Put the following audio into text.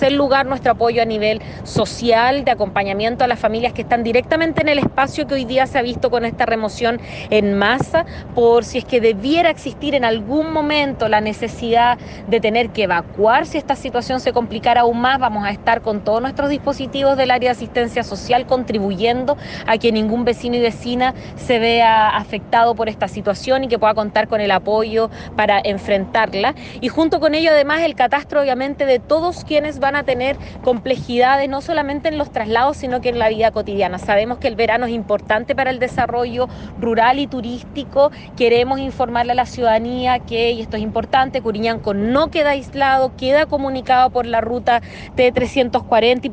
tercer lugar, nuestro apoyo a nivel social, de acompañamiento a las familias que están directamente en el espacio que hoy día se ha visto con esta remoción en masa, por si es que debiera existir en algún momento la necesidad de tener que evacuar, si esta situación se complicara aún más, vamos a estar con todos nuestros dispositivos del área de asistencia social contribuyendo a que ningún vecino y vecina se vea afectado por esta situación y que pueda contar con el apoyo para enfrentarla. Y junto con ello, además, el catastro, obviamente, de todos quienes van a tener complejidades, no solamente en los traslados, sino que en la vida cotidiana. Sabemos que el verano es importante para el desarrollo rural y turístico. Queremos informarle a la ciudadanía que, y esto es importante, Curiñanco no queda aislado, queda comunicado por la ruta T340